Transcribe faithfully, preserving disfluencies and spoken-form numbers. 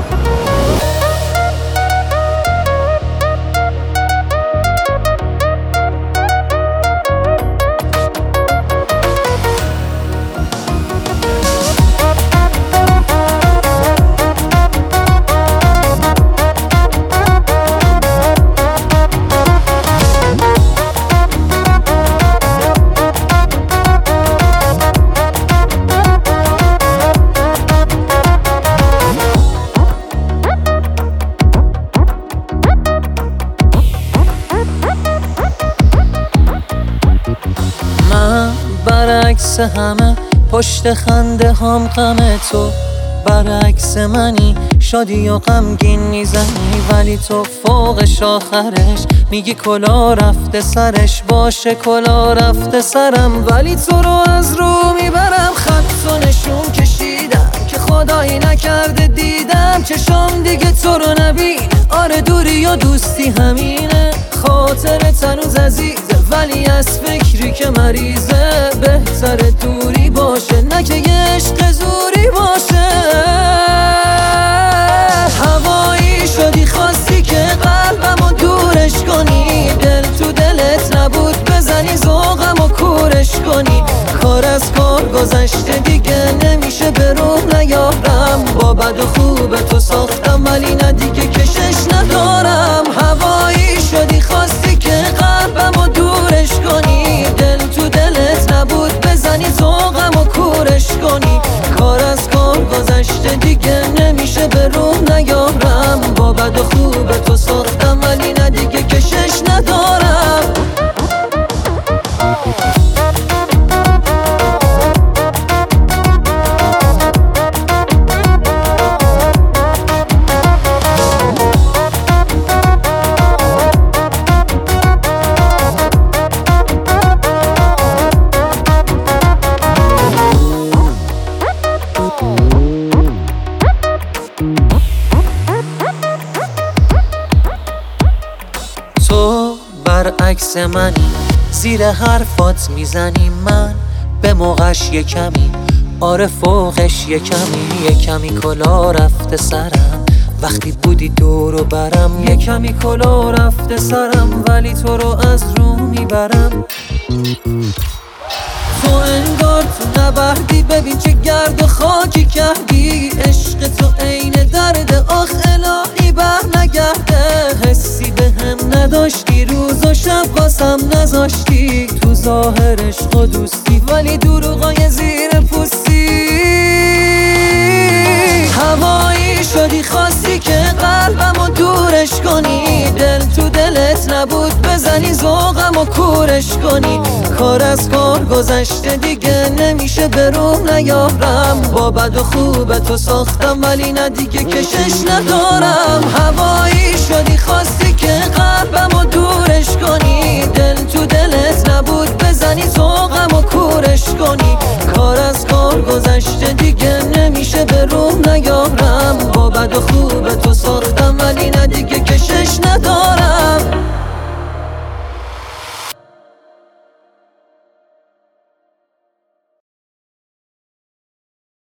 من برعکس همه پشت خنده هم غم تو، برعکس منی شادی و غمگین میزنی، ولی تو فوقش آخرش میگی کلا رفته سرش. باشه کلا رفته سرم، ولی تو رو از رو میبرم. خط و نشون کشیدم که خدایی نکرده دیدم چشام دیگه تو رو نبینه. آره دوری و دوستی همینه، خاطرت هنوز عزیزه ولی از فکری که مریضه. بهتر دوری باشه نه که یه عشق زوری باشه. هوایی شدی خواستی که قلبمو دورش کنی، دل تو دلت نبود بزنی ذوقمو کورش کنی. کار از کار گذشته دیگه نمیشه به روح نیارم. با بد و خوب تو ساختم ولی نه دیگه کشش ندارم. هوایی شدی خواستی که قلبمو دورش کنی، دل تو دلت نبود بزنی ذوقمو کورش کنی. کار از کار گذشته دیگه نمیشه به روح نیارم. با بد و خوب تو ساختم ولی نه دیگه کشش ندارم. تو برعکس منی، زیر حرفات میزنی، من به موقعش یه کمی، آره فوقش یه کمی. یه کمی کلا رفته سرم وقتی بودی دور و برم. یه کمی کلا رفته سرم ولی تو رو از رو میبرم. تو انگار تو نبردی، ببین چه گرد و خاکی کردی. عشق تو عین درد، آخ الهی بر نگرده. حسی به هم نداشتی، روز و شب واسم نذاشتی. تو ظاهر عشق و دوستی ولی دروغای زیر پوستی. هوایی شدی خواستی که قلبمو دورش کنی، دل تو دلت نبود بزنی ذوقمو کورش کنی. کار از کار گذشته دیگه نمیشه به روح نیارم. با بد و خوب تو ساختم ولی نه دیگه کشش ندارم. هوایی شدی خواستی که قلبمو دورش کنی، دل تو دلت نبود بزنی ذوقمو کورش کنی. کار از کار گذشته دیگه نمیشه به روح نیارم. با بد و خوب تو ساختم ولی نه دیگه کشش ندارم.